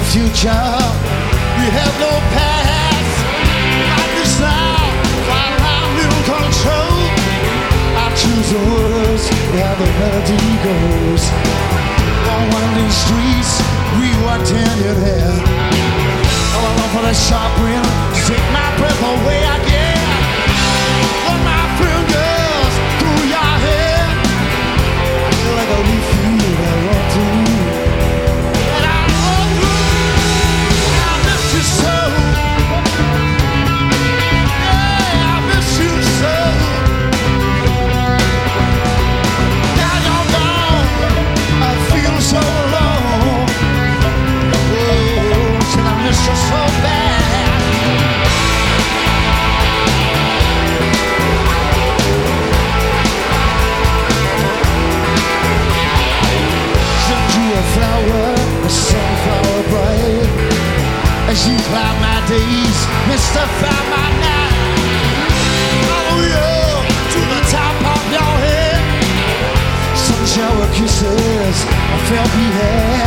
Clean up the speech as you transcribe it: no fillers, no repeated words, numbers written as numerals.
future. You have no past. Like this now, while I'm in control. I choose the words where the melody goes. On winding streets, we walked hand in hand. All along for that sharp wind, take my breath away again. Run my fingers through your hair, like a leaf field I run through. And I run through, I miss you so. Yeah, I miss you so. Now you're gone, I feel so alone. Oh, till I miss you so bad. A sunflower bright. As you cloud my days, mystify my night. Follow you to the top of your head. Sun shower kisses I felt we had.